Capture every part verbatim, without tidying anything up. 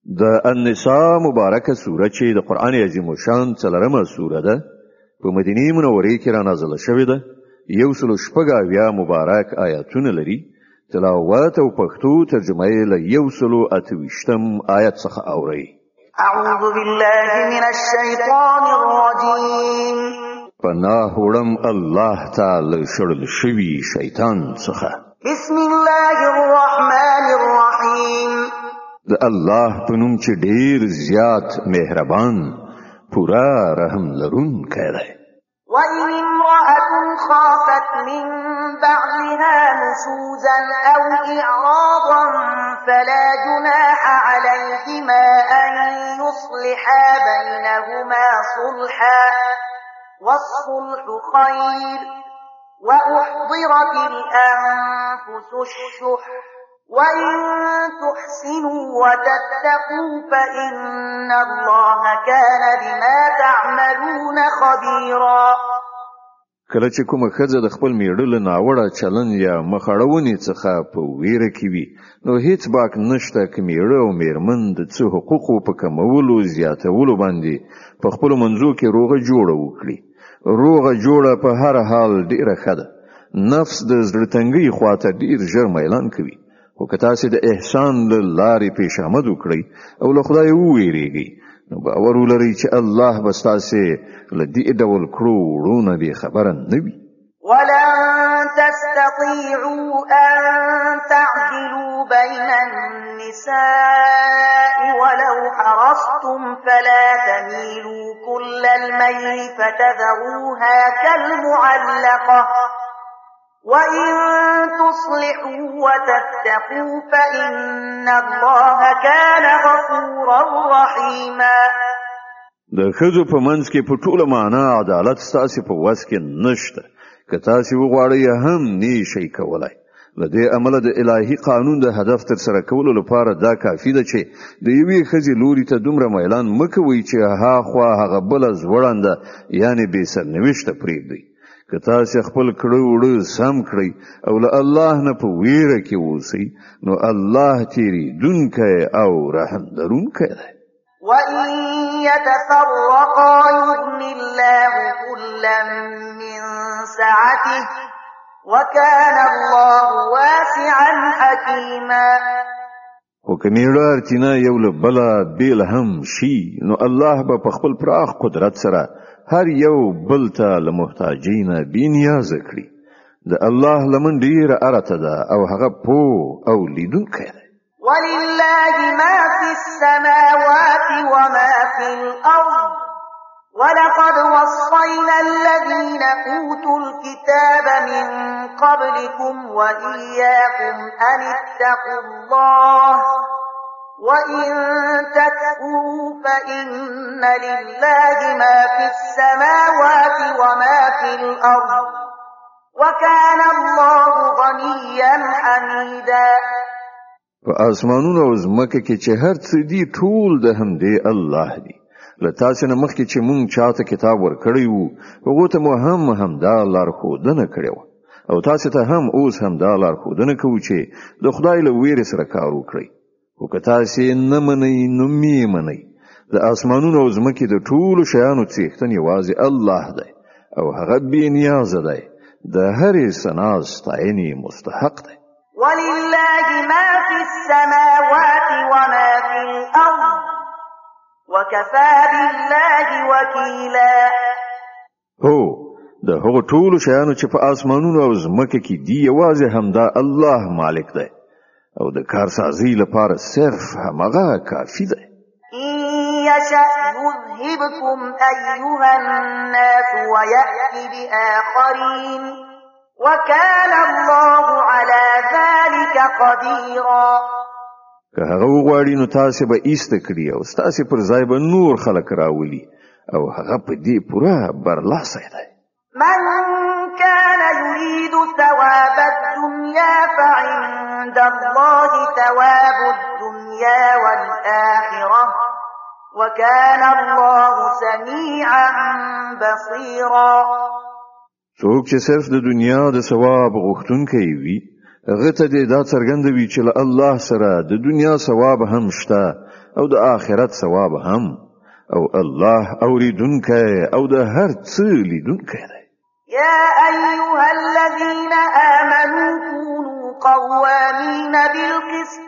د النساء مبارکه سوره چې د قران عظیم شان څلرمه سوره ده په مدینه منوره کې را نازله شوې ده. یو سل شپږ اویا مبارک آیاتونه لري. تلاوت او پښتو ترجمه یې له یو سل اتویشتم آیت څخه اوري. اعوذ بالله من الشیطان الرجیم. پناه وړم الله تعالی شړل شوی شیطان څخه. بسم الله الرحمن الرحیم. د الله په نوم چې ډیر زیات مهربان پورا رحم لرونکی دی. وإن امرأة خافت من بعلها نشوزا أو إعراضا فلا جناح عليهما أن يصلحا بينهما صلحا والصلح خير وأحضرت الأنفس الشح وإن تحسنوا وتتقوا فإن الله كان بما تعملون خبيرا. کله چې کومه ښځه د خپل میړه له ناوړه چلن یا مخاړونې څخه په ویره کې وي نو هیڅ باک نشته چې میړه او میرمن د څه حقوقو په کمولو زیاتولو باندې په خپل منځو کې روغه جوړه وکړي. روغه جوړه په هر حال ډیره ښه ده. نفس د زړه تنګۍ خواته ډیر ژر میلان کوي. خو که تاسو د احسان له لارې پیشامد وکړئ او له خدای وویریږئ نو باور ولرئ چې الله به ستاسو له دې ډول کړو وړونه بې خبره نه وي. ولن تستطيعوا أن تعدلوا بين النساء ولو حرصتم فلا تميلوا كل الميل فتذروها كالمعلقة وإن تصلحوا وتتقوا فإن الله كان غفورا رحيما. د ښځو په منځ کې په ټوله معنا عدالت ستاسو په وس کې نشته. که تاسو وغواړئ هم نشئ کولای. له دې عمله د الهي قانون د هدف تر سره کولو لپاره دا کافي ده چې د یوې ښځې لوري ته دومره میلان مکوئ چې هاخوا هغه بله زوړنده یعنې بې سرنوشته پرېږدئ. که تاسو خپل کړه وړه سم کړئ او له الله نه په ویره کې اوسئ نو الله تیریدونکی او رحم لرونکی دی. وإن يتفرقا يغن الله كلا من سعته وكان الله واسعا حكيما. خو که میړه اړتینا یو له بله بیل هم شي نو الله به په خپل پراخ قدرت سره هر یو بل ته له محتاجۍ نه بې نیازه کړي. د الله لمن ډیره ارته ده او هغه پوه او لیدونکی دی. ولله ما في السماوات وما في الأرض ولقد وصينا الذين أوتوا الكتاب من قبلكم وإياكم أن اتقوا الله وإن تكفروا فإن لله ما في السماوات وما في الأرض وكان الله غنيا حميدا. په اسمانونو او ځمکه کې چې هر څه دي ټول د همدې الله دی. له تاسو نه مخکې چې مونږ چاته کتاب ورکړی وو هغو ته مو هم همدا لارښودنه کړې وه او تاسو ته هم اوس همدا لارښودنه کوو چې د خدای له ویرې سره کار وکړئ. خو که تاسو نه منئ نو مې منئ. د اسمانونو او ځمکې د ټولو شیانو څښتن یوازې الله دی او هغه بې نیازه دی. د هرې ثنا ستاینې مستحق دی. ولله ما في السماوات وما في الأرض وكفى بالله وكيلا. هو د هغو ټولو شیانو چې په اسمانونو او ځمکه کې دي یوازې همدا الله مالک دی او د کارسازۍ لپاره صرف همغه کافي دی. إن يشأ يذهبكم أيها الناس ويأتي بآخرين وكان الله على ذلك قديرا. که هغه وغواړي نو تاسو به ایسته کړي او ستاسو پر ځای به نور خلک راولي او هغه په دې پوره برلاسی دی. من كان يريد ثواب الدنيا فعند الله ثواب الدنيا والآخرة وكان الله سميعا بصيرا. څوک چې صرف د دنیا د ثواب غوښتونکی وي هغه ته دې دا څرګندوي چې له الله سره د دنیا ثواب هم شته او د آخرت ثواب هم، او الله اوریدونکی او د هر څه لیدونکی دی. يا أيها الذين آمنوا كونوا قوامين بالقسط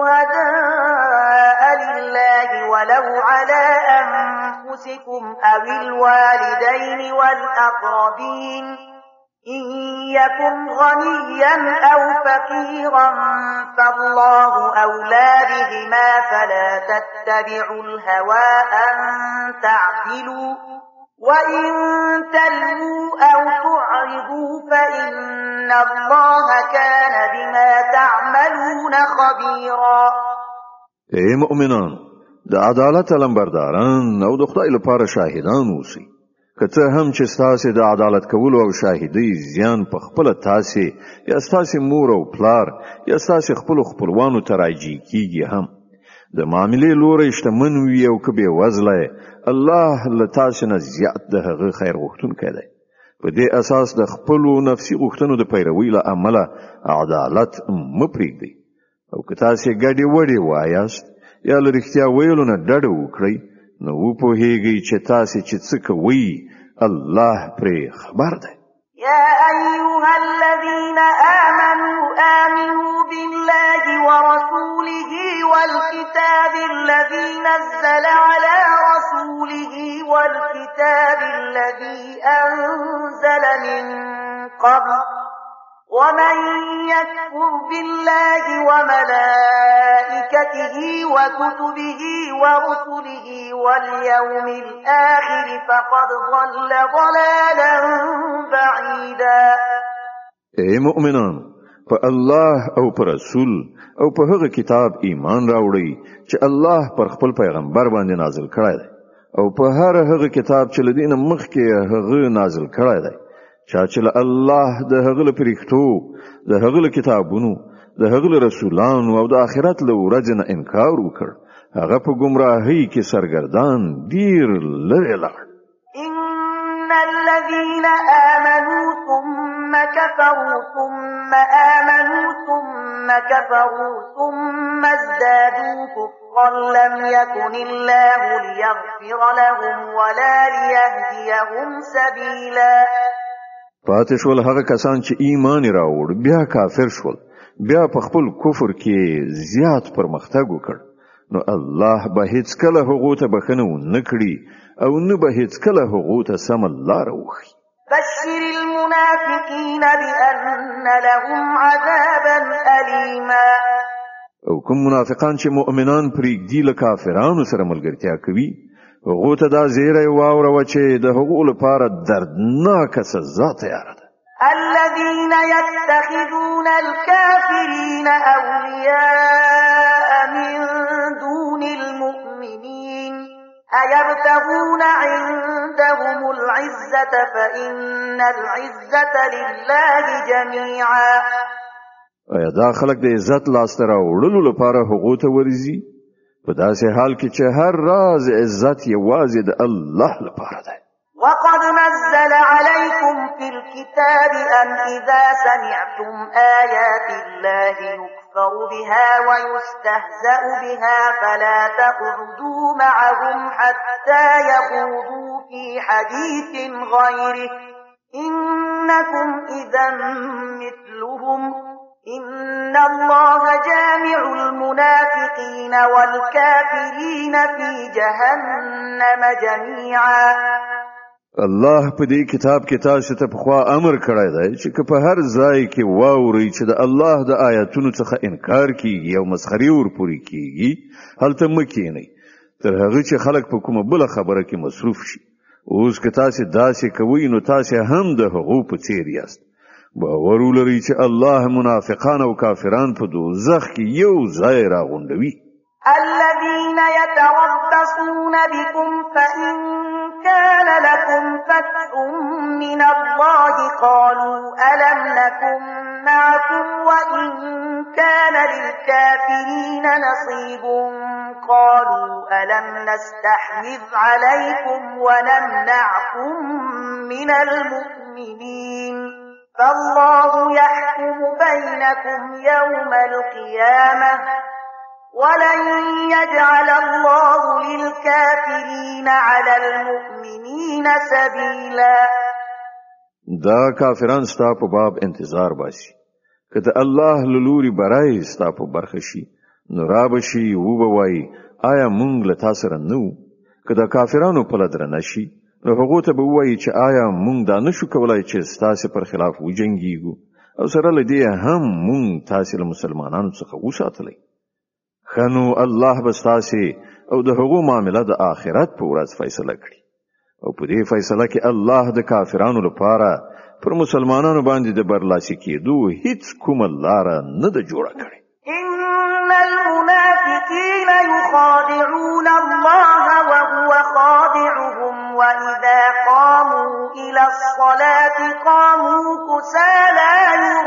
شهداء لله ولو على أنفسكم أو الوالدين والأقربين إن يكن غنيا أو فقيرا فالله أولى بهما فلا تتبعوا الهوى أن تعدلوا وإن تلووا أو تعرضوا فإن الله كان بما تعملون خبيرا. اے مؤمنان، د عدالت لمبرداران او د خدای لپاره شاهدان اوسئ. که څه هم چې ستاسې د عدالت کولو او شاهدۍ زیان په خپله تاسې یا ستاسې مور او پلار یا ستاسې خپلو خپلوانو ته راجع کیږي هم، د معاملې لوری شتمن وي او که بېوزله، الله له تاسې نه زیات د هغه خیر غوښتونکی دی. په دې اساس د خپلو نفسي غوښتنو د پیروۍ له امله عدالت مه پرېږدئ. او که تاسې ګډې وډې وایاست یا له رښتیا ویلو نه ډډه وکړئ، نو وپوهیږئ چې تاسې چې څه کوئ الله پرې خبر دی. يا أيها الذين آمنوا آمنوا بالله ورسوله والكتاب الذي نزل على رسوله والكتاب الذي أنزل من قبل ومن يكفر بالله وملائكته وكتبه ورسله واليوم الآخر فقد ضل ضلالا بعيدا. اے مؤمنان، په الله او پر رسول او په هغه کتاب ایمان راوړئ چې الله پر خپل پیغمبر باندې نازل کړی دی، او په هر هغه کتاب چې لدین مخکې هغه نازل کړی دی. چا چې الله د هغه له پرښتو، د هغه له کتابونو، د هغه له رسولانو او د آخرت له ورځې نه انکار وکړ، هغه په گمراهۍ کې سرګردان ډیر لرې لاړ. إن الذين آمنوا ثم كفروا ثم آمنوا ثم كفروا ثم ازدادوا كفرا لم يكن الله ليغفر لهم ولا ليهديهم سبيلا. پاتې شول هغه کسان چې ایمان راوړ بیا کافر شول، بیا په خپل کفر کې زیات پرمختګ وکړ، نو الله به هیڅ کله هغو ته بخنه ونه کړي او نه به هیڅ کله هغو ته سمه لاره وښي. بشر المنافقين بأن لهم عذابا أليما. او کوم منافقان چې مؤمنان پرېږدي له کافرانو سره ملګرتیا کوي، هغو ته دا زیری واوروه چې د هغو لپاره دردناکه سزا تیاره ده. الذين يتخذون الكافرين أولياء من دون المؤمنين أيبتغون عندهم العزة فإن العزة لله جميعا. ایا دا خلک د عزت لاسته راوړلو لپاره هغو ته ورځي؟ په داسې حال کې چې هر راز عزت یوازې د الله لپاره دی. وقد نزل عليكم في الكتاب أن إذا سمعتم آيات الله يكفر بها ويستهزأ بها فلا تقعدوا معهم حتى يخوضوا في حديث غيره إنكم إذا مثلهم إن الله جامع المنافقين والكافرين في جهنم جميعا. الله په دې کتاب کې تاسو ته پخوا امر کړی دی چې که په هر ځای کې واورئ چې د الله د آیاتونو څخه انکار کیږي او مسخري ورپورې کیږي، هلته مه کښېنئ تر هغه چې خلک په کومه بله خبره کې مصروف شي. اوس که تاسې داسې کوئ نو تاسې هم د هغو په څیر یاست. باور ولرئ چې الله منافقان او کافران په دوزخ کې یو ځای راغونډوي. الذين يتربصون بكم فإن كان لكم فتح من الله قالوا ألم نكن معكم وإن كان للكافرين نصيب قالوا ألم نستحوذ عليكم ونمنعكم من المؤمنين فالله يحكم بينكم يوم القيامة ولن يجعل الله للكافرين على المؤمنين سبيلا. دا کافران ستا په باب انتظار باسي که د الله له لوري برای ستا په برخه شي نو را بشي وبوي آیا مونږ له تاسو سره نو که د کافرانو په لدر نشي نو هغه ته به وایي چې آیا مونږ دا نشو کولای چې ستاسو پر خلاف وجنګیږو او سره لدی هم مونږ تاسو له مسلمانانو څخه وساتلی خنو الله بستاسي او د هغو معاملې د آخرت په ورځ فیصله کړي او په دې فیصله کې الله د کافرانو لپاره پر مسلمانانو باندې د برلاسي کېدو هیڅ کوم لار نه د جوړه کړي. ان المنافقين يخادعون الله وهو خادعهم واذا قاموا الى الصلاه قاموا كسالى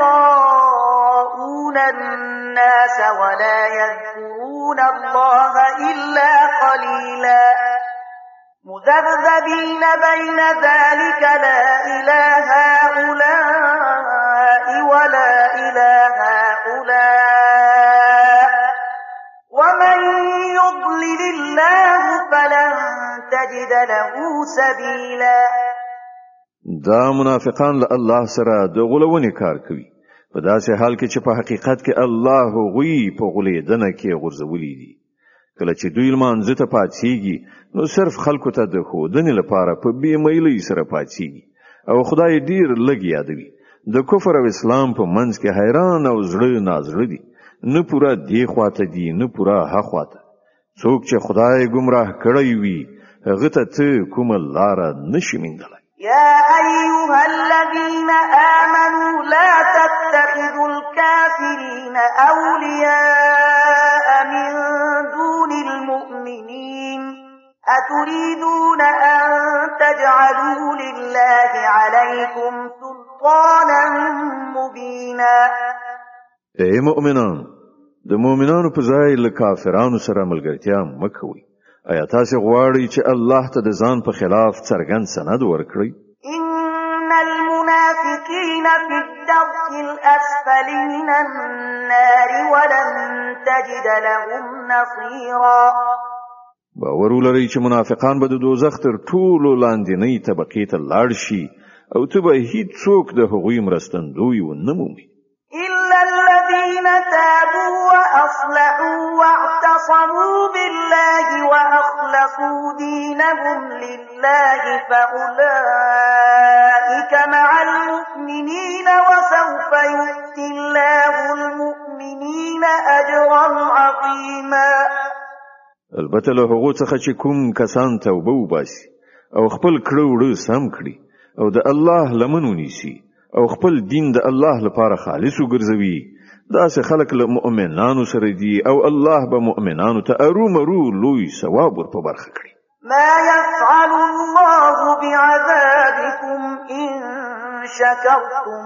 يراءون الناس ولا يذكرون الله الا قليلا مذبذبين بين ذلك لا إلى هؤلاء ولا إلى هؤلاء ومن يضلل الله فلن تجد له سبيلا. دا منافقان له الله سره د غلونې کار کوي په داسې حال کې چې په حقیقت کې الله غوی په غلیدنه کې غورځولي دي. کله چې دوی لمانځه ته پاتېږي نو صرف خلکو ته د ښودنې لپاره په بې میلۍ سره پاتېږي او خدای ډیر لږ یادوي. د کفر او اسلام په منځ کې حیران او زړه نازړه دي، نه پوره دی خواته دي نه پوره ها خواته. څوک چې خدای گمراه کړی وي هغه ته ته کومه لاره نشي موندلی. يا أيها الذين آمنوا لا تتخذوا الكافرين أولياء من دون المؤمنين أتريدون أن تجعلوا لله عليكم سلطانا مبينا. اے مؤمنان، د مؤمنانو په ځای له کافرانو سره ملګرتیا مه کوئ. آیا تاسو غواړئ چې الله ته د ځان په خلاف څرګند سند ورکړئ؟ ان المنافقين في الدرك الاسفل من النار ولن تجد لهم نصيرا. باور ولرئ چې منافقان به د دوزخ تر ټولو لاندنۍ طبقې ته لاړ شي او ته به هیڅوک د هغوی مرستندوی ونه مومي. إلا الذين تابوا وأصلحوا واعتصموا بالله وأخلصوا دينهم لله فأولئك مع المؤمنين وسوف يؤتي الله المؤمنين أجرا عظيما. البته له هغو څخه چې کوم کسان توبه وباسي او خپل کړه وړه سم کړي او د الله لمن ونیسي او خپل دین د الله لپاره خالص وګرځوي، داسې خلک له مؤمنانو سره دي او الله به مؤمنانو ته ارومرو لوی ثواب ور په برخه کړي. ما يفعل الله بعذابكم إن شكرتم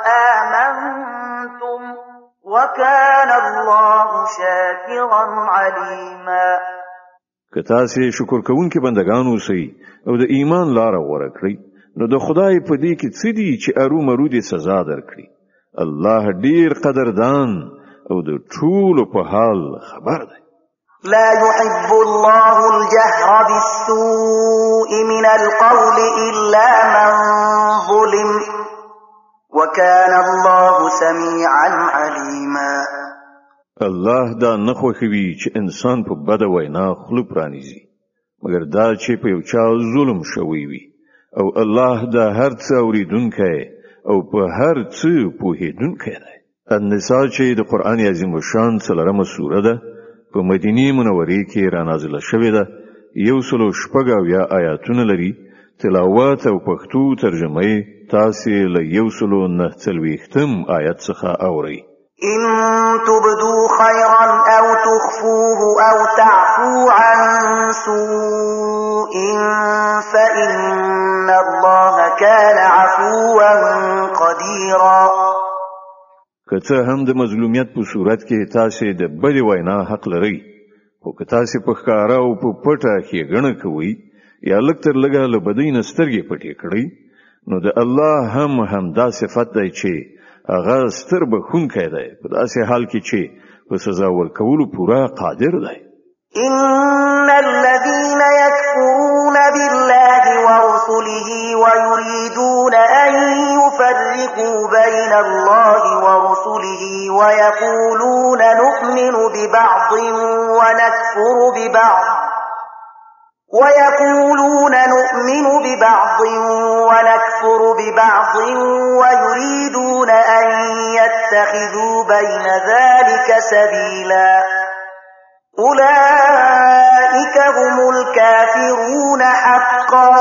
وآمنتم وكان الله شاكرا عليما. که تاسې شکر کوونکي بندگان اوسئ او د ایمان لاره غوره کړئ نو د خدای په دې کې څه دي چې ارومرو دې سزا درکړي. الله ډیر قدردان او د ټولو په حال خبر دی. لا يحب الله الجهر بالسوء من القول إلا من ظلم وكان الله سميعا عليما. الله دا نه خوښوي چې انسان په بده وینا خوله پرانیزي مګر دا چې په یو چا ظلم شوی وي او الله دا هر څه اوریدونکی او په هر څه پوهیدونکی دی. النساء چې د قرآن عظیم الشان څلورمه سوره ده په مدینه منورې کې را نازله شوې ده. یو سلو شپږ اویا آیاتونه لري. تلاوت او پښتو ترجمه یې تاسې له یو سلو نهه څلوېښتم آیت څخه اورئ. إن تبدوا خيرا أو تخفوه أو تعفوا عن سوء فإن الله كان عفوا قديرا. که څه هم د مظلومیت په صورت کې تاسې د بدې وینا حق لرئ، خو که تاسې په ښکاره او په پټه ښېګڼه کوئ یا لږ تر لږه له بدۍ نه سترګې پټې کړئ نو د الله هم هم دا صفت دی چې هغه ستر بخښونکی دی په داسې حال کې چې په سزا ورکولو پوره قادر دی. إن الذين يكفرون بالله ورسله ويريدون أن يفرقوا بين الله ورسله ويقولون نؤمن ببعض ونكفر ببعض ويقولون نؤمن ببعض ونكفر ببعض ويريدون أن يتخذوا بين ذلك سبيلا أولئك هم الكافرون حقا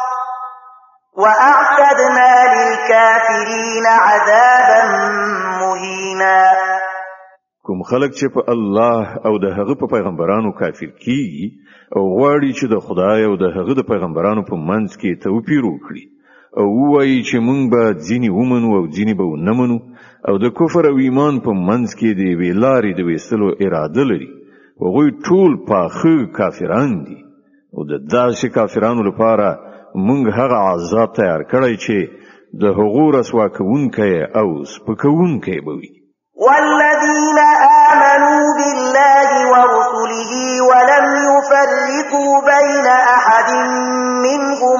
وأعتدنا للكافرين عذابا مهينا. کوم خلق چې په الله او د هغه په پیغمبرانو کافر کیږي او غواړي چې د خدای او د هغه د پیغمبرانو په منځ کې توپیر وکړي او وایي چې موږ به ځینې ومنو او ځینې به ونه منو او د کفر او ایمان په منځ کې د یوې لارې د ویستلو اراده لري، هغوی ټول پاخه کافران دي او د داسې کافرانو لپاره موږ هغه عذاب تیار کړی چې د هغو رسوا کوونکی او سپکوونکی به وي. والذين آمنوا بالله ورسله ولم يفرقوا بين أحد منهم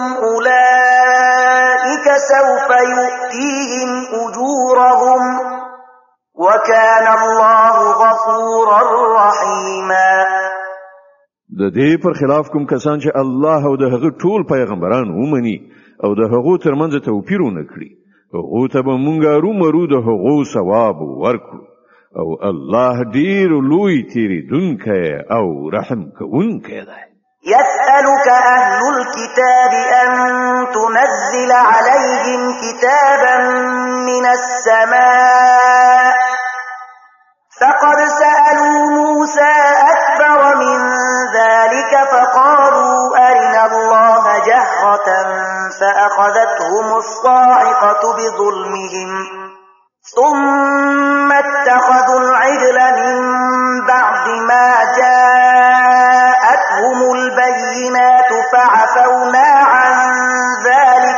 أولئك سوف يؤتيهم أجورهم وكان الله غفورا رحيما. د دې پر خلاف کوم کسان چې الله او د هغه ټول پیغمبران ومني او د هغو ترمنځ توپیر ونه کړي، هغو ته به مونږ رومرو د هغو ثواب ورکړو او الله ډیر لوی تیریدونکی او رحم کوونکی دی. يسألك أهل الكتاب أن تنزل عليهم كتابا من السماء فقد سألوا موسى أكبر من ذلك فقالوا أرنا الله جهرة فأخذتهم الصاعقة بظلمهم ثم اتخذوا العجل من بعد ما جاءتهم البينات فعفونا عن ذلك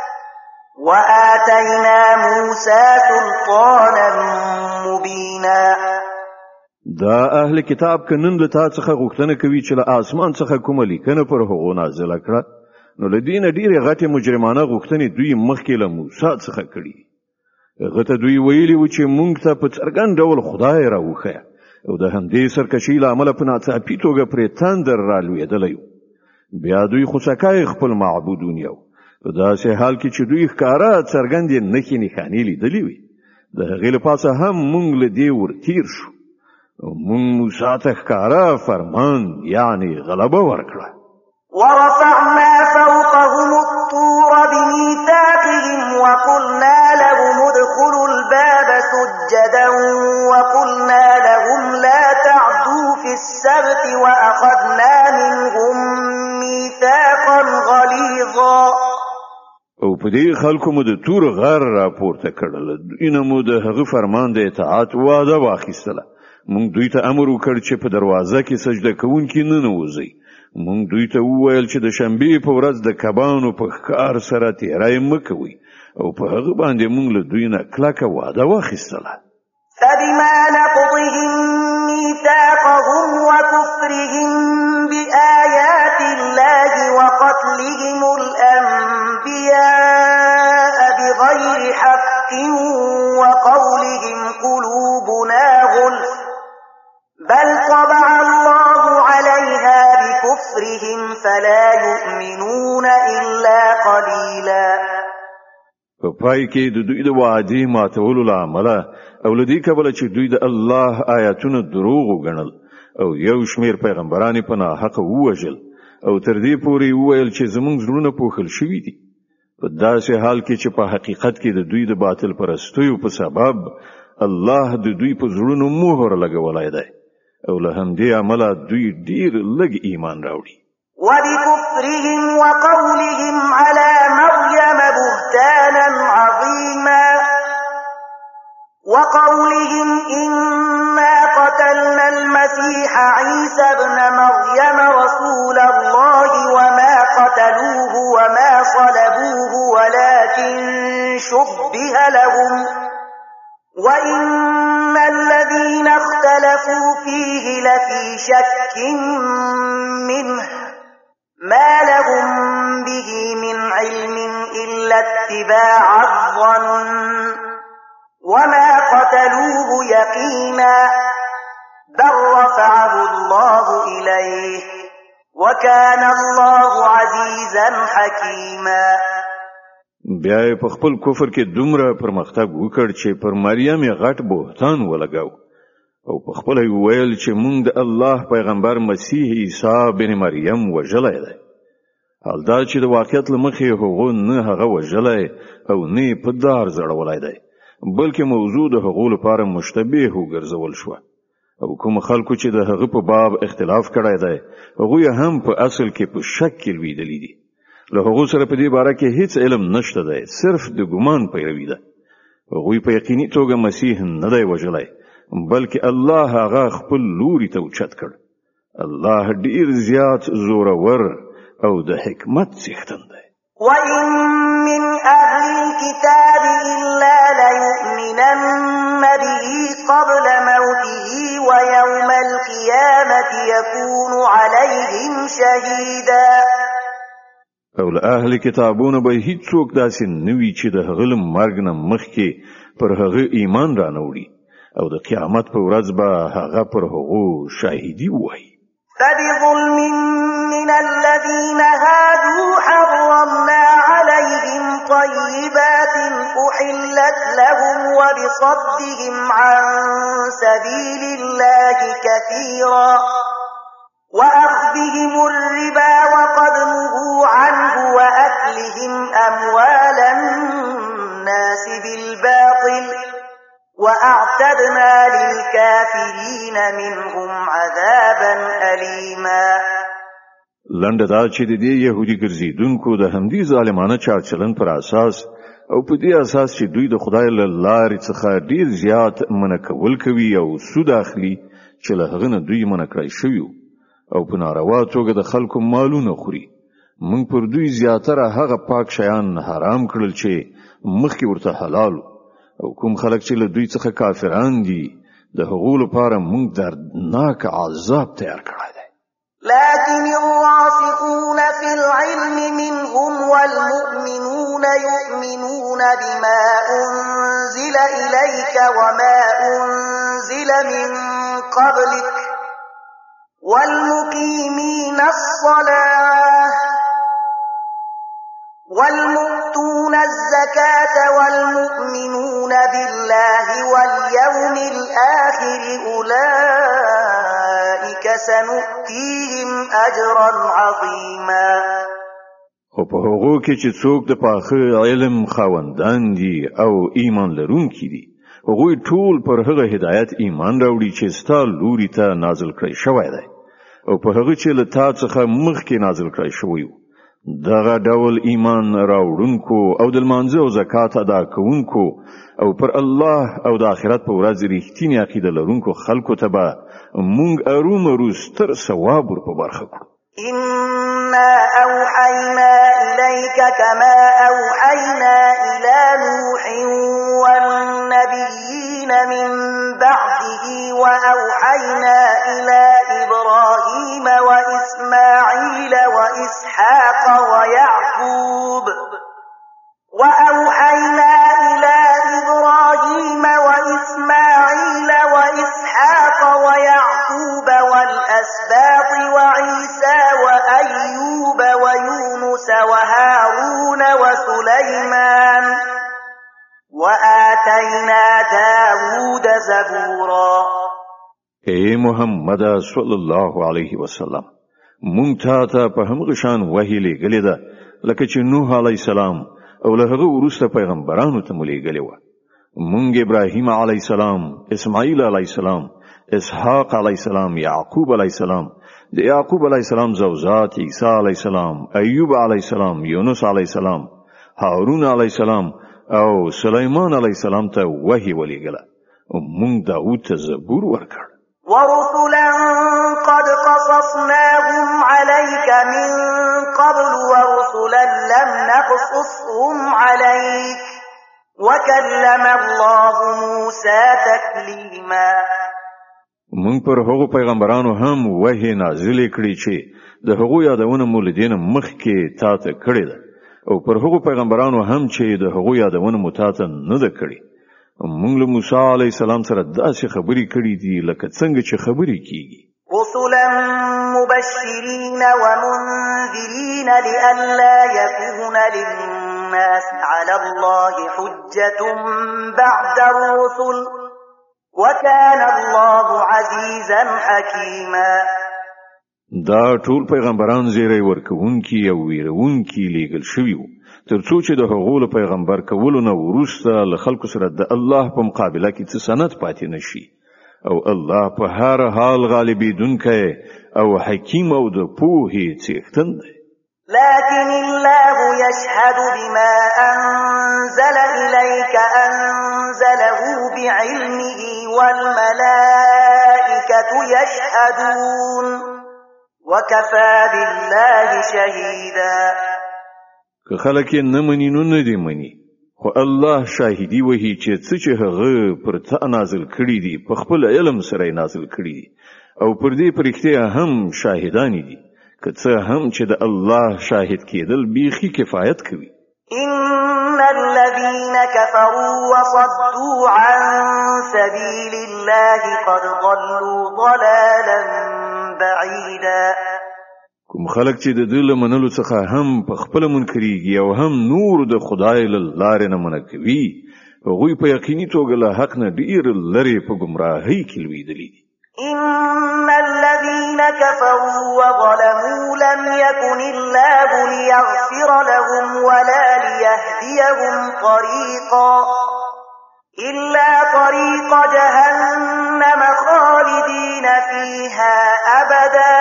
وآتينا موسى سلطانا مبينا. دا اهل کتاب کنن د تا څخه غوښتنه کوي چې له آسمان څخه کومه لیکنه پر هغو نازله کړه، نو له دې نه ډېرې غټې مجرمانه غوښتنې دوی مخکې له موسی څخه کړي. هغه ته دوی ویلي و چې موږ ته په څرګند ډول خدای راوښیه او د همدې سرکشي له امله په ناڅاپي توګه پرې تندر رالوېدلی و. بیا دوی خوسکی خپل معبود ونیو په داسې حال کې چې دوی ښکاره څرګندې نښې نښانې لیدلې وې. د هغې له پاسه هم موږ له دې ورتیر شو او موږ موسی ته ښکاره فرمان یعنې غلبه ورکړه. ورفعنا فوقهم الطور بميثاقهم وقلنا لهم ادخلوا الباب سجدا وقلنا لهم لا تعدوا في السبت وأخذنا منهم ميثاقا غليظا. او په دې خلکو مو د تور غر راپورته کړل، اینه مو د هغه فرمان د اطاعت وعده واخیستله. موږ دوی ته امر وکړ چې په دروازه کې سجده کوونکي نه نوځي. موږ دوی ته وویل چې د شنبې په ورځ د کبانو په ښکار سره تیری مه کوئ او په هغه باندې موږ له دوی نه کلکه وعده واخیستله. فبما نقضهم ميثاقهم وكفرهم بآيات الله وقتلهم الأنبياء بغير حق وقولهم قلوبنا غلف بل طبع الله عليها بكفرهم فلا يؤمنون إلا قليلا. په پای کې د دوی د وعدې ماتولو له امله او له دې کبله چې دوی د الله آیاتونه دروغ وګڼل او یو شمیر پیغمبران په ناحقه ووژل او تر دې پورې وویل چې زموږ زړونه پوښل شوي دي. په داسې حال کې چې په حقیقت کې د دوی د باطل پرستیو په سبب الله د دوی په زړونو مهر لګولی دی او له همدې امله دوی ډیر لږ ایمان راوړي. وبكفرهم وقولهم على مريم بهتانا عظيما وقولهم إنا قتلنا المسيح عيسى ابن مريم رسول الله وما قتلوه وما صلبوه ولكن شبه لهم وإن الذين اختلفوا فيه لفي شك منه ما لهم به من علم إلا اتباع الظن وما قتلوه يقينا بل رفعه الله إليه وكان الله عزيزا حكيما. بیا په خپل کفر کې دومره پرمختګ وکړ چې پر مریم غټ بهتان ولګاو او په خپل ویل چې مونږ د الله پیغمبر مسیح عیسی بن مریم وجلای دی. حال دا چې د واقعیت لمخې هغه نه هغه وجلای او نه په دار زړولای دی بلکې موضوع د هغو لپاره مشتبه وګرځول شو او کوم خلکو چې د هغه په باب اختلاف کړی دی هغه هم په اصل کې په شک کې ویدلی دي. له هغه سره په دې باره کې هیڅ علم نشته دی صرف د ګمان پیروي ده. هغه په یقیني توګه مسیح نه دی وجلای بلکې الله هغه خپل لوري ته اوچت کړ. الله ډیر زیات زورور او د حکمت څښتن دی. وَإِن مِّنْ أَهْلِ الْكِتَابِ إِلَّا لَيُؤْمِنَنَّ بِهِ قَبْلَ مَوْتِهِ وَيَوْمَ الْقِيَامَةِ يَكُونُ عَلَيْهِمْ شَهِيدًا. او له اهل کتابونو به هیڅوک داسې نوي چې د هغه مرګ نه مخکې پر هغه ایمان را نوړي او د قیامت په ورځ به هغه پر هغه شاهدي وایي. فبظلم من الذين هادوا حرمنا عليهم طيبات أحلت لهم وبصدهم عن سبيل الله كثيرا وأخذهم الربا وقد نهوا عنه وأكلهم أموال الناس بالباطل وأعتدنا للكافرين منهم عذابا أليما. لنډه دا چې د دې يهودي ګرځیدونکو د همدې ظالمانه چارچلن پر اساس او په دې اساس چې دوی د خدای له لارې څخه ډیر زیات منکول کوي او سود اخلي چې له هغه نه دوی منکړای شوی او په ناروا توګه د خلکو مالونه خوري. موږ پر دوی زیاتره هغه پاک شیان حرام کړل چې مخکې ورته حلال او کوم خلک چې له دوی څخه کافران دي د هغو لپاره موږ دردناک عذاب تیار کړی دی. لكن الراسخون في العلم منهم والمؤمنون يؤمنون بما أنزل إليك وما أنزل من قبلك والمقيمين الصلاة والمؤتون الزكاة والمؤمنون بالله واليوم الآخر أولئك سنؤتيهم أجرا عظيما. خو په هغو کې چې څوک د پاخه علم خاوندان دي او ایمان لرونکي دي هغوی ټول پر هغه هدایت ایمان راوړي چې ستا لوري ته نازل کړی شوی دی او په هغه چې له تا څخه مخکې نازل کړی شوی و. دغه ډول ایمان راوړونکو او د لمانځه او زکات ادا کوونکو او پر الله او د آخرت په ورځ ریښتینی عقیده لرونکو خلکو ته به مونږ ارومرو ستر ثواب ور په برخه کړو. إنا أوحينا إليك كما أوحينا إلى نوح والنبيين من بعده وأوحينا إلى إبراهيم وإسماعيل وإسحاق ويعقوب وأوحينا إلى إبراهيم وإسماعيل وإسحاق ويعقوب والأسباط وعيسى وأيوب ويونس وهارون وسليمان وآتينا داود زبورا. اے محمد صلی الله علیه وسلم مونږ ته په همغه شان وحی لګلې ده لکه چې نوح علی السلام او له هغه وروسته پیغمبرانو ته ملګری و. مونږ ابراهیم علی السلام، اسماعیل علی السلام، اسحاق علی السلام، یعقوب علی السلام، د یعقوب علی السلام زوجات عیسی علی السلام، ایوب علی السلام، یونس علی السلام، هارون علی السلام او سلیمان علی السلام ته وحی ولېګله. مونږ داوود ته زبور ورکړ. ورسلا قد قصصناهم عليك من قبل ورسلا لم نقصصهم عليك وكلم الله موسى تكليما مونږ پر هغو پیغمبرانو هم وحی نازل کړی چې د هغو یادونه مولدین مخکې تا ته کړی ده او پر هغو پیغمبرانو هم چې د هغو یادونه مو تا ته نه ده کړی. مونږ له موسی علی السلام سره داسې خبرې کړې دي لکه څنګه چې خبرې کیږي. رسلا مبشرين ومنذرين لئلا يكون للناس على الله حجة بعد الرسل وكان الله عزيزا حكيما. دا ټول پیغمبران زیری ورکوونکي او ویرونکي لیږل شوي وو ترڅو چې د هغو له پیغمبر کولو نه وروسته له خلکو سره د الله په مقابله کې څه سند پاتې نشي او الله په هر حال غالبیدونکی او حکیم او د پوهې څښتن دی. لكن الله يشهد بما أنزل إليك أنزله بعلمه والملائكة يشهدون وكفى بالله شهيدا. که خلک یې نه مني نو نه دي مني خو الله شاهدي وهي چې څه چې هغه پر تا نازل کړي دي په خپل علم سره نازل کړي دي او پر دې پرختیا هم شاهدان دي که څه هم چې د الله شاهد کېدل بیخي کفایت کوي. إن الذين كفروا وصدوا عن سبيل الله قد ضلوا ضلالا بعيدا. کوم خلک چې د دې له منلو څخه هم په خپل منکرېږي او هم نور د خدای له لارې نه منکوي هغوی په یقیني توګه له حق نه ډیر لرې په ګمراهۍ کې لویدلي دي. إن الذين كفروا وظلموا لم يكن الله ليغفر لهم ولا ليهديهم طريقا إلا طريق جهنم خالدين فيها أبدا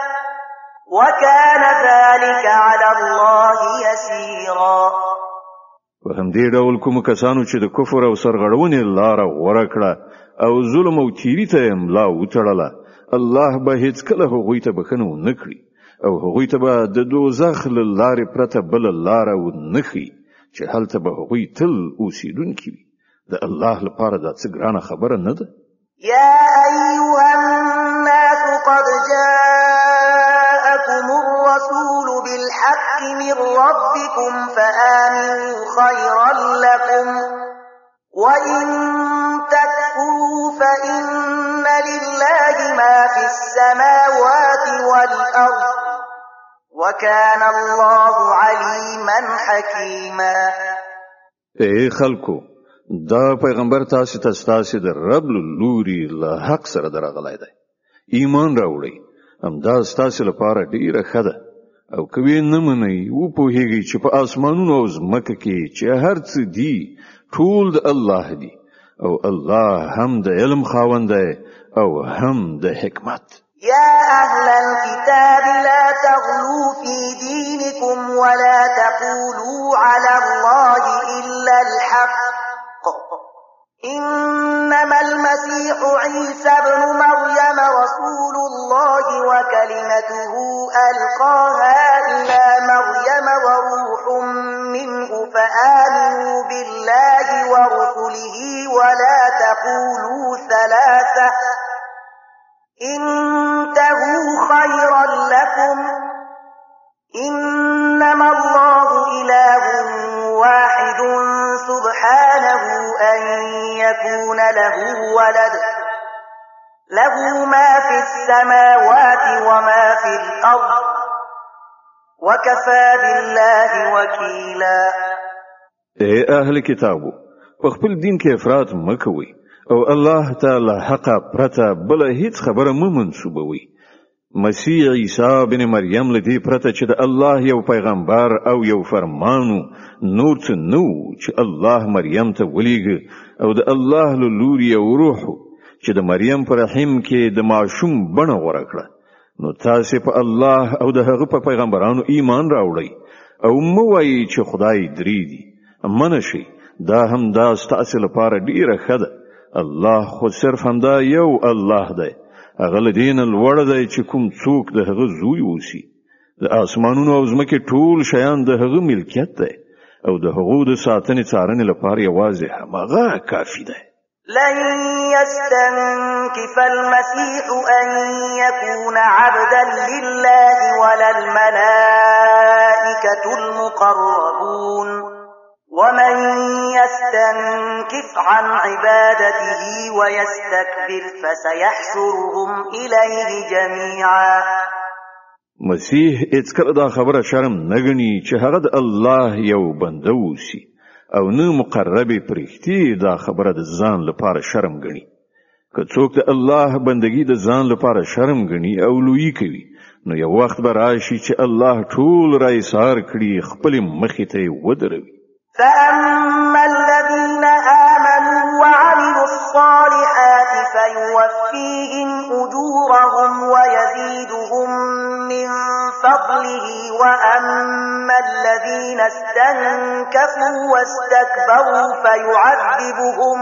وكان ذلك على الله يسيرا. په همدې ډول کوم کسانو چې د کفر او سرغړونې لاره غوره کړه او ظلم او تیری ته ملا وتړله الله به هیڅ کله هغوی ته بخښنه ونه کړي او هغوی ته به د دوزخ له لارې پرته بل لاره ونه ښیي چې هلته به هغوی تل اوسیدونکي وي. د الله لپاره دا څه ګرانه خبره نه ده. يا أيها الناس قد جاءكم الرسول بالحق من ربكم فآمنوا خيرا لكم وإن تكفروا فإن لله ما في السماوات والأرض وكان الله عليما حكيما. اے خلکو دا پیغمبر تاسو ته تاسو د رب لوري له حق سره درغلای دی. ایمان راوړئ هم دا تاسو لپاره ډیره ښه ده او کوي نه منئ او په هیږي چې په اسمانونو او زمکه کې چې هر څه دي ټول د الله دی او الله هم د علم خاوند دی او هم د حکمت. يا أهل الكتاب لا تغلوا في دينكم ولا تقولوا على الله إلا الحق إنما المسيح عيسى ابن مريم رسول الله وكلمته ألقاها إلى مريم وروح منه فآمنوا بالله ورسله ولا تقولوا ثلاثة انتهوا خيرا لكم إنما الله إله واحد سبحانه أن يكون له ولد له ما في السماوات وما في الأرض وكفى بالله وكيلا. اے اهل کتابو په خپل دین کې افراط مکوئ او الله تعالی حق پرته بل هیڅ خبره مو منسوبوي. مسیح عیسی بن مریم لدی پرته چې د الله یو پیغمبر او یو فرمانو نور څه نو چې الله مریم ته ولېږه او د الله له لوري یو روح چې د مریم پر رحم کې د معصوم بڼه غوړه کړه. نو تاسو په الله او د هغه په پیغمبرانو ایمان راوړئ او مو وایي چې خدای درې دی. منشي دا هم دا ستاسو لپاره ډیره ښه ده. الله خو صرف همدا یو الله دی. هغه لدین الوړ دی چې کوم څوک د هغه زوی وسی. د اسمانونو او زمکه ټول شیان د هغه ملکیت دی او د هغو د ساتنې څارنې لپاره یوازې هماغه کافي ده. لن يستنكف المسيح أن يكون عبدا لله ولا الملائكة المقربون ومن يستنكف عن عبادته ويستكبر فسيحشرهم إليه جميعا. مسیح اڅکره دا خبره شرم نګني چې هغه د الله یو بنده وسی او نه مقربي پرښتي دا خبره د ځان لپاره شرم ګڼي. که څوک د الله بندگی د ځان لپاره شرم ګڼي او لوی کوي نو یو وخت به راشي چې الله ټول را ایثار کړي خپل مخې ته ودروي. فأما الذين آمنوا وعملوا الصالحات فيوفيهم أجورهم ويزيدهم من فضله وأما الذين استنكفوا واستكبروا فيعذبهم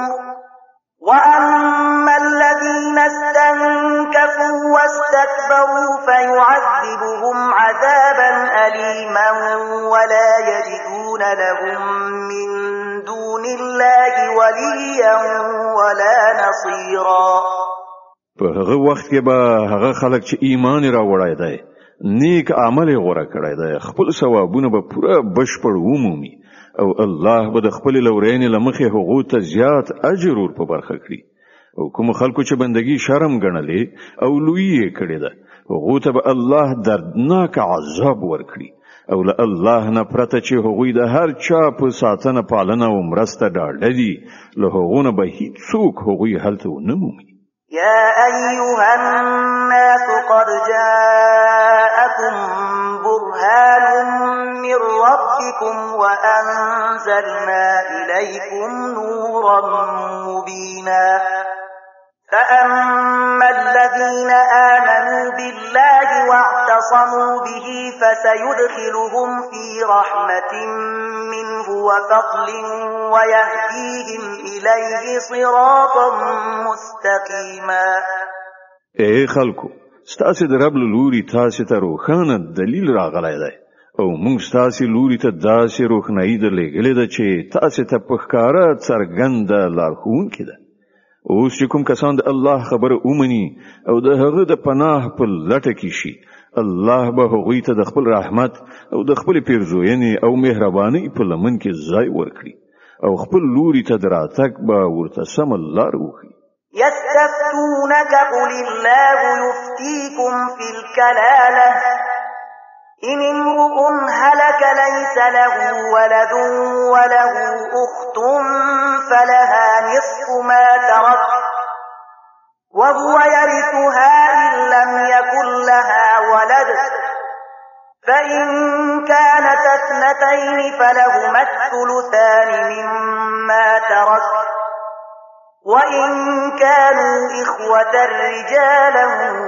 وأما الذين استنكفوا واستكبروا فيعذبهم عذابا أليما ولا يجدون لهم من دون الله وليا ولا نصيرا. په هغه وخت کې به هغه خلک چې ایمان راوړای دی نیک عمل غوړه کړی دی خپل ثوابونه به پوره بشپړ ومومي او الله به د خپل لورینې لمخې هغو ته زیات اجر ور په برخه کړي. او کوم خلکو چې بندگی شرم ګڼلې او لوی یې کړی ده هغو ته به الله دردناک عذاب ورکړي او له الله نه پرته چې هغوی د هر چا په ساتنه پالنه او مرسته ډاډه دي له هغو نه به هیڅوک هغوی هلته ونه مومي. يا أيها الناس قد جاءكم برهان من ربكم وأنزلنا إليكم نورا مبينا. فأما الذين آمنوا بالله واعتصموا به فسيدخلهم في رحمة منه وفضل ويهديهم إليه صراطا مستقيما. اے خلکو ستاسو د رب لوري تاسو ته روښانه دلیل راغلی دی او موږ ستاسو لوري ته داسې روښنايي درلېږلې ده چې تاسو ته په ښکاره څرګنده لارښوونکې ده. اوس چې کوم کسان د الله خبره ومني او د هغه د پناه په لټه کې شي الله به هغوی ته د خپل رحمت او د خپل پیرزوینې او مهربانۍ په لمن کې ځای ورکړي او خپل لوري ته دراتک به ورته سم لار وښي. يستفتونك قل الله يفتيكم في الكلالة إن امرؤ هلك ليس له ولد وله أخت فلها نصف ما ترك وهو يرثها إن لم يكن لها ولد فإن كانت اثنتين فلهما الثلثان مما ترك وإن كانوا إخوة رجالا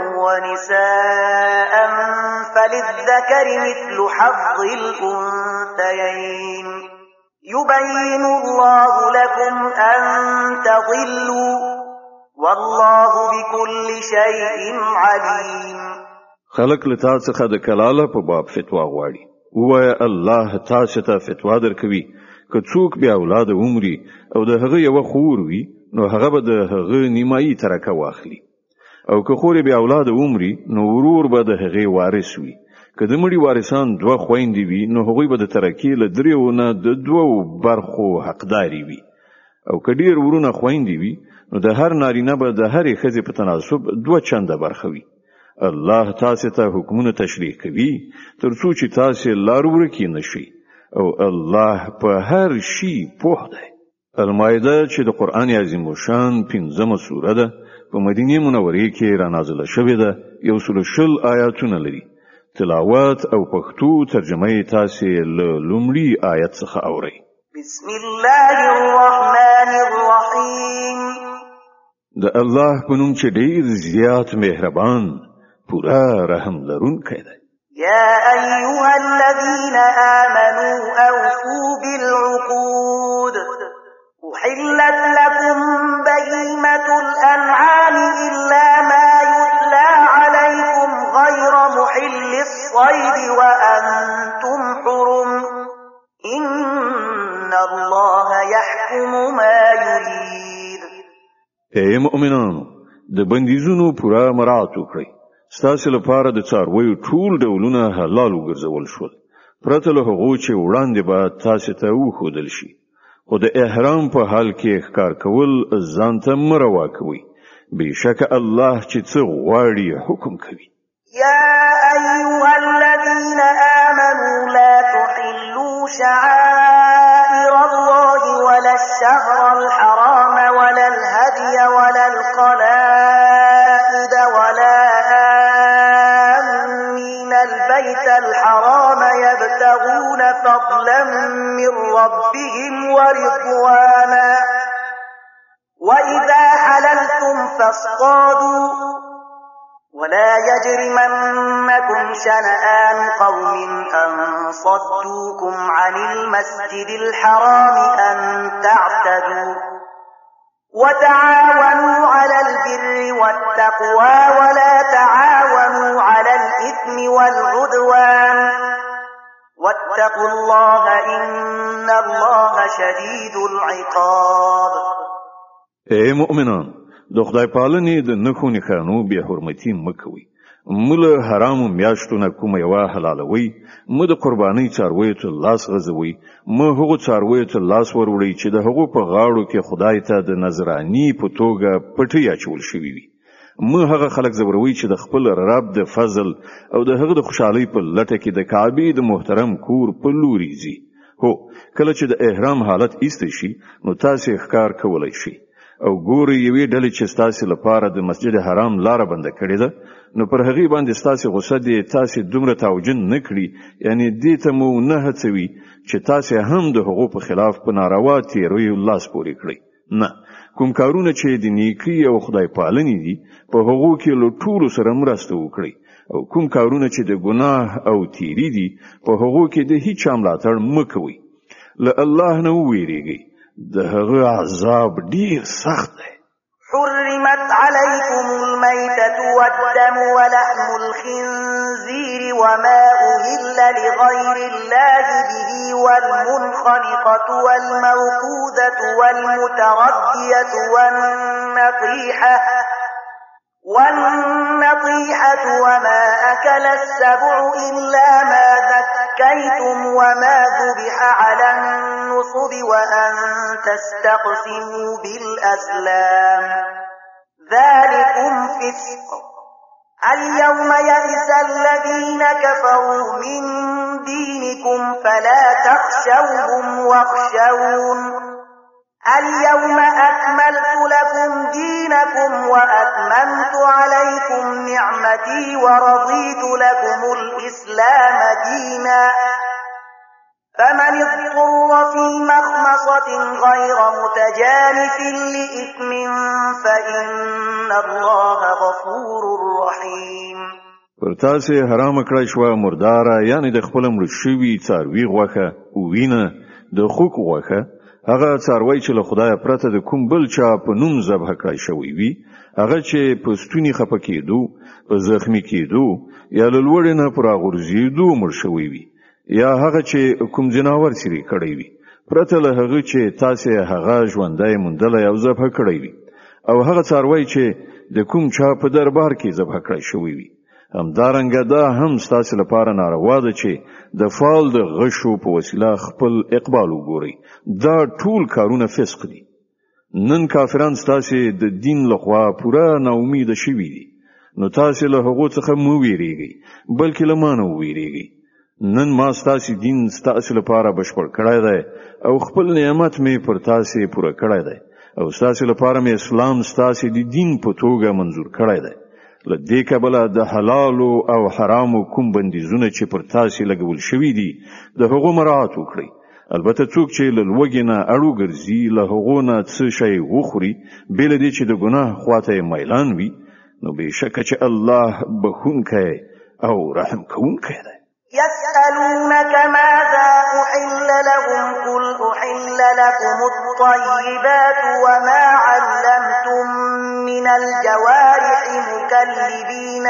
ونساء فللذكر مثل حظ الأنثيين يبين الله لكم أن تضلوا والله بكل شيء عليم. خلق لتا څخه د کلاله په باب فتوا غواړي ووایه الله تاسو ته فتوا درکوي که څوک بیا اولاد عمري او د هغه یو خور وي نو هغه به د هغه نیمایي ترکه واخلي او که خور بیا اولاد عمري نو ورور به د هغه وارث وي. که د مړي وارثان دوه خويندې وي نو هغوی به د ترکې له دریو نه د دوو برخو حقداري وي او که ډیر ورونه خويندې وي نو د هر نارینه به د هرې ښځې په تناسب دوه چنده برخه وي. الله تاسو ته حکمونه تشریح کوي ترڅو چې تاسو لار ورکې نشئ او الله په هر شي پوه دی. المائده چې د قران عظیم شان پنځمه سوره ده په مدینه منوره کې را نازله شوې ده یو سل شل آیاتونه لري. تلاوت او پښتو ترجمه یې تاسو له لومړي آیت څخه اورئ. بسم الله الرحمن الرحیم. د الله په نوم چې ډیر زیات مهربان پورا رحم لرونکی دی. يا أيها الذين آمنوا أوفوا بالعقود أحلت لكم بهيمة الأنعام إلا ما يتلى عليكم غير محل الصيد وأنتم حرم إن اے مؤمنانو د بندیزونو پوره مراعات وکړئ. ستاسو لپاره د څارویو ټول ډولونه حلال وګرځول شول پرته له هغو چې وړاندې به تاسو ته وښودل شي. خو د احرام په حال کې ښکار کول ځان ته مه روا کوئ. بېشکه الله چې څه غواړي حکم کوي. يا أيها الذين آمنوا لا تحلوا شعائر الله ولا الشهر الحرام ولا الهدي ولا القلائد ولا آمين البيت الحرام يبتغون فضلا من ربهم ورضوانا وإذا حللتم فاصطادوا ولا يجرمنكم شنآن قوم أن صدوكم عن المسجد الحرام أن تعتدوا وتعاونوا على البر والتقوى ولا تعاونوا على الإثم والعدوان واتقوا الله إن الله شديد العقاب. اے مؤمنان د خدای پالنې د نخو نښانو بیا حرمتي مه کوئ. مه له حرامو میاشتو نه کومه یوه حلالوئ. مه د قربانۍ څارویو ته لاس غځوئ. مه هغو څارویو ته لاس وروړئ چې د هغو په غاړو کې خدای ته د نذراني په توګه پټۍ اچول شوي وي. مه هغه خلک ځوروئ چې د خپل رب د فضل او د هغه د خوشحالۍ په لټه کې د کعبې د محترم کور په لوري ځي. هو کله چې د احرام حالت ایسته شي نو تاسې ښکار کولی شئ او ګوري یوې ډلې چې ستاسو لپاره د مسجد حرام لاره بنده کړې ده نو پر هغې باندې ستاسو غوسه دې تاسو دومره توجن نه کړي، یعنی دې ته مو نه هڅوي چې تاسو هم د حقوق په خلاف په ناروا تیروي لاس پورې کړئ. نه، کوم کارونه چې د نیکی او خدای پالنې دي په هغو کې له ټولو سره مرسته وکړئ او کوم کارونه چې د ګناه او تیری دي په هغو کې د هیڅ چا ملاتړ مه کوئ. له الله نه وویریږئ، د هغه عذاب ډیر سخت دی. حرمت عليكم الميتة والدم ولحم الخنزير وما أهل لغير الله به والمنخنقة والموقوذة والمتردية والنطيحة والنطيحة وما أكل السبع إلا ما ذكيتم وما ذبح على النصب وأن تستقسموا بالأزلام ذلكم فسق. اليوم يئس الذين كفروا من دينكم فلا تخشوهم واخشون اليوم أكملت لكم دينكم وأتممت عليكم نعمتي ورضيت لكم الإسلام دينا فمن اضطر في مخمصة غير متجانف لإثم فإن الله غفور رحيم. پر تاسو حرام کړی شو مرداره، یعنی د خپل مړ شوي څاروي غوښه او وینه، د خوک غوښه، هغه څاروی چې له خدای پرته د کوم بل چا په نوم ذبح کړی شوی وي، هغه چې په ستوني خپه کېدو، په زخمی کېدو یا له لوړې نه پر غورځېدو مړ شوی وي، یا هغه چې کوم جناور سری کړی وي پرته له هغه چې تاسو هغه ژوندۍ موندلای او ذبح کړی وي، او هغه څاروی چې د کوم چا په دربار کې ذبح کړی شوی وي. همدارنګه دا هم ستاسو لپاره ناروا ده چې د فال د غشو په وسیله خپل اقبال وګورئ. دا ټول کارونه فسق دي. نن کافران ستاسو د دین لخوا پوره ناامید شوي دي، نو تاسو له هغو څخه مو ویریږئ بلکې له ما نه ویریږئ. نن ما ستاسو دین ستاسو لپاره بشپړ کړی دی او خپل نعمت مې پر تاسو پوره کړی دی او ستاسو لپاره مې اسلام ستاسو د دین په توګه منظور کړی دی. له دې کبله د حلالو او حرامو کوم بندیزونه چې پر تاسو لګول شوي دي د هغو مراعات وکړئ. البته څوک چې له لوږې نه اړو ګرځي له هغو نه څه شی وخوري بې له دې چې د ګناه خواته یې میلان وي، نو بېشکه چې الله بخښونکی او رحم کوونکی دی. يسألونك ماذا أحل لهم قل أحل لكم الطيبات وما علمتم من الجوارح مكلبين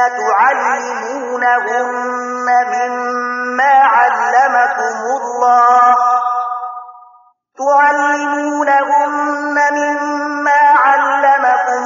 تعلمونهن مما علمكم الله تعلمونهن مما علمكم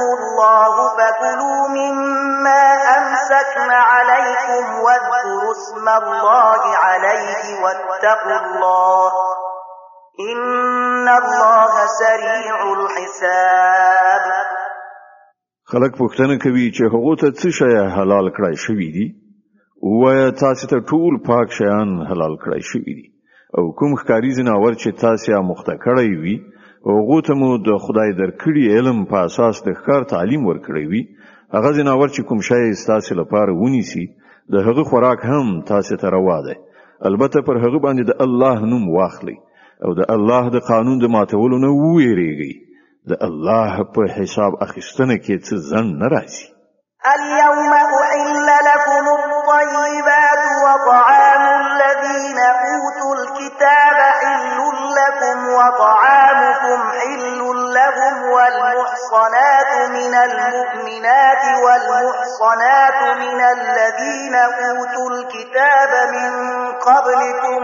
فكلوا مما أمسكن عليكم واذكروا اسم الله عليه واتقوا الله إن الله سريع الحساب. خلق پوښتنه کوي چې هغه ته څه شی حلال کړای شوی دي؟ وایا تاسو ته ټول پاک شیان حلال کړای شوی دي او کوم ښکاری ځناور چې تاسو یې مخته کړی وي هغه ته مو د خدای درکړي علم په اساس د ښکار تعلیم ورکړی وي هغه ځناور چې کوم شی تاسو لپاره ونیسي د هغه خوراک هم تاسو ته روا ده البته پر هغه باندې د الله نوم واخلي او د الله د قانون د ماتولو نه وېریږي د الله په حساب اخیستنه کې څه ځن نه راځي. اليوم أحل لكم الطيبات وطعام الذين أوتوا الكتاب حل لكم وطعامكم حل لهم والمحصنات من المؤمنات والمحصنات من الذين أوتوا الكتاب من قبلكم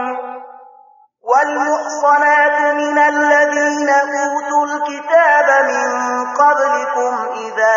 والمحصنات من الذين أوتوا الكتاب من قبلكم إذا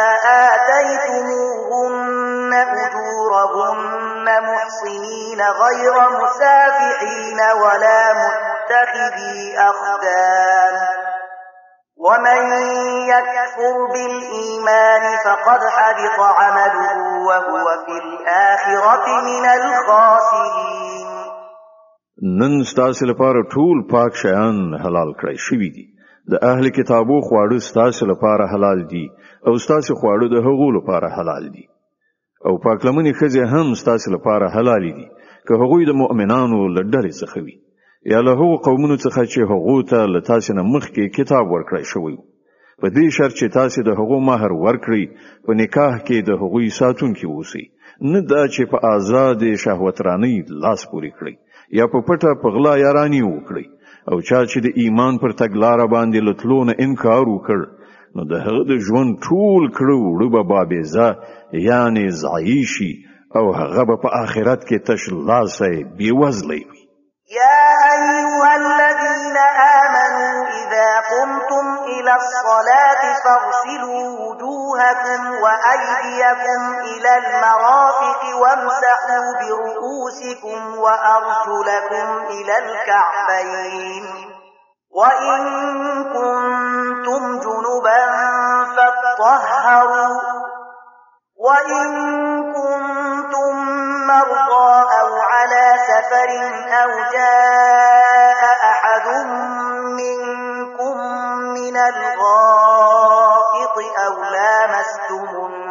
آتيتموهن أجورهن محصنين غير مسافحين ولا متخذي أخدان ومن يكفر بالإيمان فقد حبط عمله وهو في الآخرة من الخاسرين. نن ستاسو لپاره ټول پاک شیان حلال کړی شوی دي د اهل کتابو خواړه ستاسو لپاره حلال دي او ستاسو خواړه د هغو لپاره حلال دي او پاک لمنې ښځې هم ستاسو لپاره حلال دي که هغوی د مؤمنانو له ډلې څخه وي یا له هغو قومونو څخه چې هغو ته له تاسو نه مخکې کتاب ورکړی شوی په دې شرط چې تاسو د هغو مہر ورکړئ په نکاح کې د هغوی ساتونکي اوسئ نه دا چې په آزاد شهوترانی لاس پورې کړئ یا په پټه په غلا یارانی وکړي او چا چې د ایمان پر تګلاره باندې لټلونه انکار وکړ نو د هغه د ژوند ټول کړو وړو بابیزه یعنی ضعیشي او هغه په آخرت کې تش لاسه بیوزلی وي. يا أيها الذين آمنوا إذا قمتم إلى الصلاة فاغسلوا وجوهكم وأيديكم إلى المرافق وامسحوا برؤوسكم وأرجلكم إلى الكعبين وإن كنتم جنبا فاطهروا وإن كنتم مرضى أو على سفر أو جاء أحد منكم من الغائط أو لامستم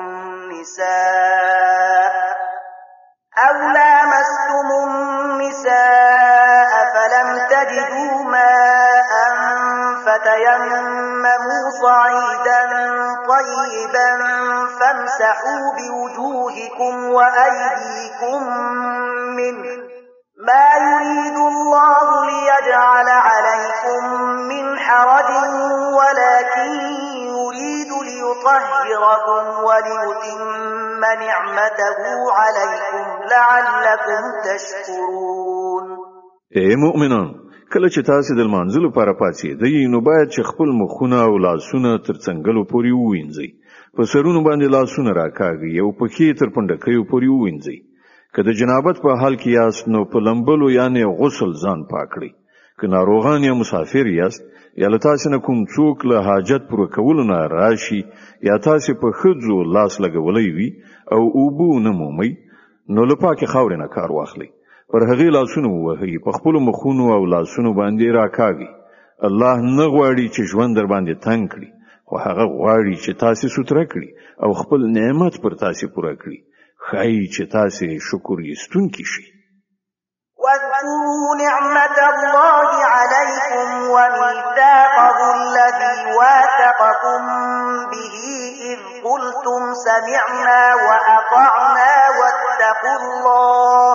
النساء أو لامستم النساء فلم تجدوا ماء فتيمموا صعيدا طيبا فامسحوا بوجوهكم وأيديكم منه ما يريد الله ليجعل عليكم من حرج ولكن يريد ليطهركم وليتم نعمته عليكم لعلكم تشكرون. اے مؤمنان کله چې تاسو د منځلو لپاره پاتې دی نو باید چې خپل مخونه او لاسونه تر څنګهلو پورې ووینځئ په سرونو باندې لاسونه راکاږئ او پښې تر پنډکیو پورې ووینځئ که د جنابت په حال کې یاست نو په لمبلو یعنی غسل ځان پاک کړئ که ناروغان یا مسافر یاست یا له تاسو نه کوم څوک له حاجت پوره کولو نه راشي یا تاسو په ښځو لاس لګولی وي او اوبه نه مومئ نو له پاکې خاورې نه کار واخلئ پر هغې لاسونه ووهئ په خپلو مخونو او لاسونو باندې راکاږئ الله نه غواړي چې ژوند در باندې تنګ کړي خو هغه غواړي چې تاسو ستره کړي او خپل نعمت پر تاسو پوره کړي ښایي چې تاسو شکر ایستونکي شئ. واذكروا نعمة الله عليكم وميثاقه الذي واثقكم به إذ قلتم سمعنا وأطعنا واتقوا الله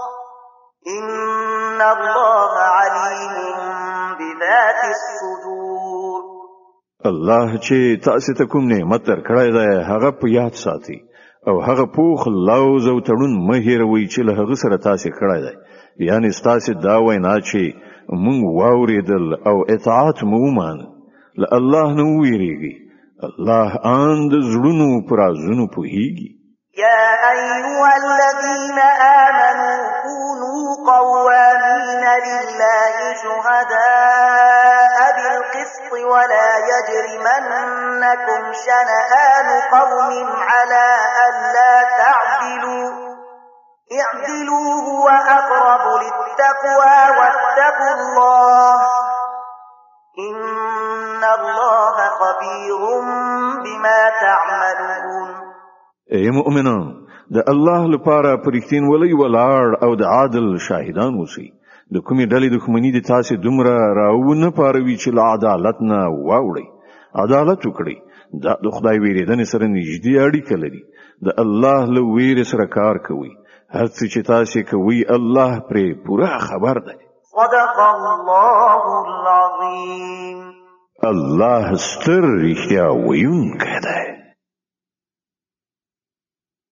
إن الله عليم بذات الصدور. الله چې تاسو ته کوم نعمت درکړی دی هغه په یاد ساتئ او هغه پوخ لوز او تړون مه هېروئ چې له هغه سره تاسو کړی دی یعنی ستاسو دا وینا چې مونږ واورېدل او اطاعت مو ومانه له الله نه ویریږي الله ان د زړونو پر رازونو پوهیږي. يا أيها الذين آمنوا كونوا قوامين لله شهداء بالقسط ولا يجرمنكم شنآن قوم على ألا تعدلوا اعدلوا هو أقرب للتقوى واتقوا الله إن الله خبير بما تعملون. اے مؤمنان، د الله لپاره پرختین ولې ولاړ او د عادل شاهدان اوسئ. د کومې ډلې دښمني د تاسې دومره راونه پاروي چې له عدالت نه واوړئ. عدالت وکړئ. دا د خدای ویریدنې سره نږدې اړیکه لري. د الله له ویرې سره کار کوئ. هر څه چې تاسې کوئ الله پرې پوره خبر دی. صدق الله العظیم. الله ستر رښتیا ویونکی دی.